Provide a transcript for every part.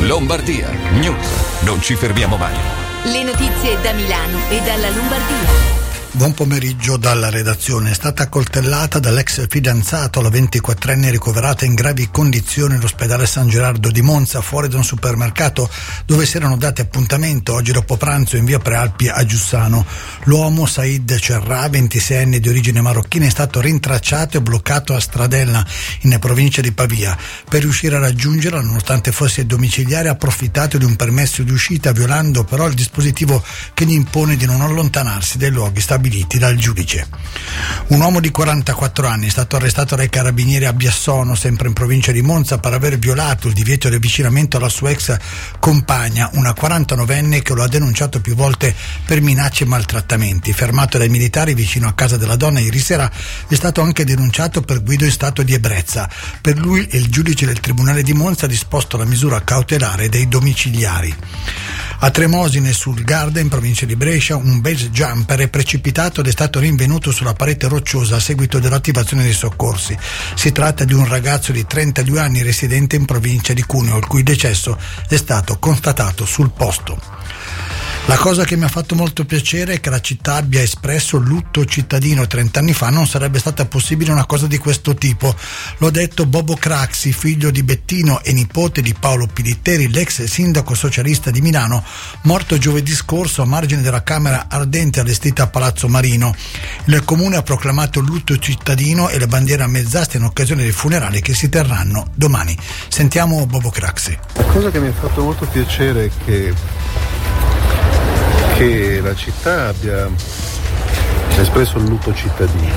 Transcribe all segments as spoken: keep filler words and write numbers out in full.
Lombardia News. Non ci fermiamo mai. Le notizie da Milano e dalla Lombardia. Buon pomeriggio dalla redazione. È stata accoltellata dall'ex fidanzato, la ventiquattrenne ricoverata in gravi condizioni all'ospedale San Gerardo di Monza, fuori da un supermercato dove si erano dati appuntamento oggi dopo pranzo in via Prealpi a Giussano. L'uomo, Said Cerrà, ventiseienne di origine marocchina, è stato rintracciato e bloccato a Stradella, in provincia di Pavia. Per riuscire a raggiungerla, nonostante fosse domiciliare, ha approfittato di un permesso di uscita, violando però il dispositivo che gli impone di non allontanarsi dai luoghi stabiliti dal giudice. Un uomo di quarantaquattro anni è stato arrestato dai carabinieri a Biassono, sempre in provincia di Monza, per aver violato il divieto di avvicinamento alla sua ex compagna, una quarantanovenne che lo ha denunciato più volte per minacce e maltrattamenti. Fermato dai militari vicino a casa della donna ieri sera, è stato anche denunciato per guida in stato di ebbrezza. Per lui il giudice del Tribunale di Monza ha disposto la misura cautelare dei domiciliari. A Tremosine, sul Garda, in provincia di Brescia, un base jumper è precipitato ed è stato rinvenuto sulla parete rocciosa a seguito dell'attivazione dei soccorsi. Si tratta di un ragazzo di trentadue anni residente in provincia di Cuneo, il cui decesso è stato constatato sul posto. La cosa che mi ha fatto molto piacere è che la città abbia espresso lutto cittadino. Trent'anni fa non sarebbe stata possibile una cosa di questo tipo. Lo ha detto Bobo Craxi, figlio di Bettino e nipote di Paolo Pilitteri, l'ex sindaco socialista di Milano, morto giovedì scorso a margine della Camera Ardente allestita a Palazzo Marino. Il comune ha proclamato lutto cittadino e le bandiere a mezz'asta in occasione dei funerali che si terranno domani. Sentiamo Bobo Craxi. La cosa che mi ha fatto molto piacere è che che la città abbia espresso il lutto cittadino.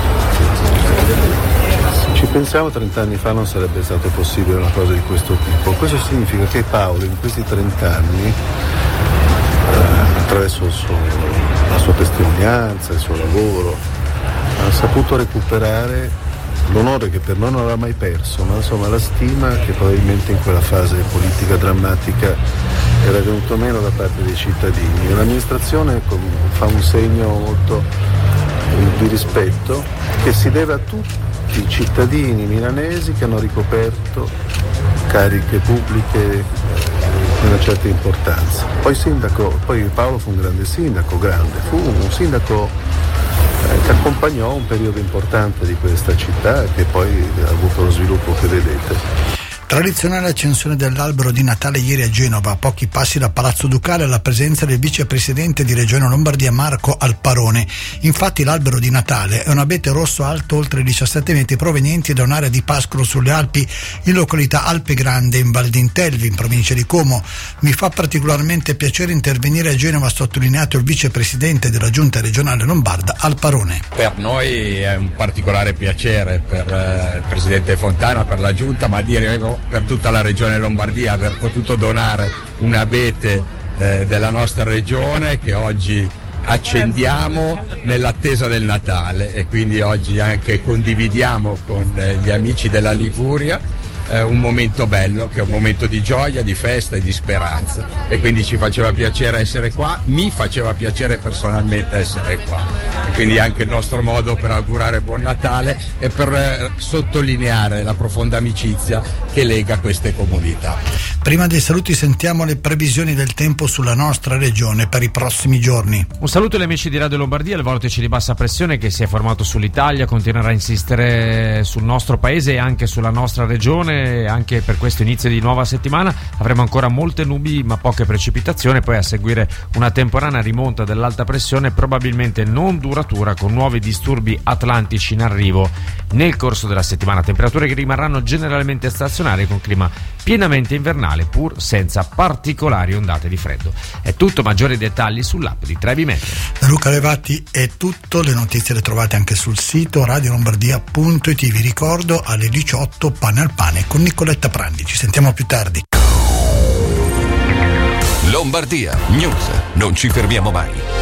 Se ci pensiamo, trent'anni fa non sarebbe stato possibile una cosa di questo tipo. Questo significa che Paolo in questi trent'anni, eh, attraverso il suo, la sua testimonianza, il suo lavoro, ha saputo recuperare l'onore che per noi non aveva mai perso, ma insomma la stima che probabilmente in quella fase politica drammatica era venuto meno da parte dei cittadini. L'amministrazione fa un segno molto di rispetto che si deve a tutti i cittadini milanesi che hanno ricoperto cariche pubbliche di una certa importanza. Poi sindaco, poi Paolo fu un grande sindaco, grande, fu un sindaco che accompagnò un periodo importante di questa città che poi ha avuto lo sviluppo che vedete. Tradizionale accensione dell'albero di Natale ieri a Genova, a pochi passi da Palazzo Ducale, alla presenza del vicepresidente di Regione Lombardia Marco Alparone. Infatti l'albero di Natale è un abete rosso alto oltre diciassette metri, provenienti da un'area di pascolo sulle Alpi in località Alpe Grande in Val d'Intelvi, in provincia di Como. Mi fa particolarmente piacere intervenire a Genova, ha sottolineato il vicepresidente della Giunta regionale lombarda Alparone. Per noi è un particolare piacere, per eh, il presidente Fontana, per la Giunta, ma direi per tutta la regione Lombardia, aver potuto donare un abete eh, della nostra regione che oggi accendiamo nell'attesa del Natale, e quindi oggi anche condividiamo con eh, gli amici della Liguria eh, un momento bello, che è un momento di gioia, di festa e di speranza, e quindi ci faceva piacere essere qua, mi faceva piacere personalmente essere qua, e quindi anche il nostro modo per augurare buon Natale e per eh, sottolineare la profonda amicizia che lega queste comunità. Prima dei saluti sentiamo le previsioni del tempo sulla nostra regione per i prossimi giorni. Un saluto agli amici di Radio Lombardia. Il vortice di bassa pressione che si è formato sull'Italia continuerà a insistere sul nostro paese e anche sulla nostra regione. Anche per questo inizio di nuova settimana avremo ancora molte nubi ma poche precipitazioni, poi a seguire una temporanea rimonta dell'alta pressione probabilmente non duratura, con nuovi disturbi atlantici in arrivo nel corso della settimana. Temperature che rimarranno generalmente stazionarie con clima pienamente invernale, pur senza particolari ondate di freddo. È tutto, maggiori dettagli sull'app di Trevi Meteo. Da Luca Levati è tutto, le notizie le trovate anche sul sito radio lombardia punto it. Vi ricordo alle diciotto Pane al Pane con Nicoletta Prandi. Ci sentiamo più tardi. Lombardia News. Non ci fermiamo mai.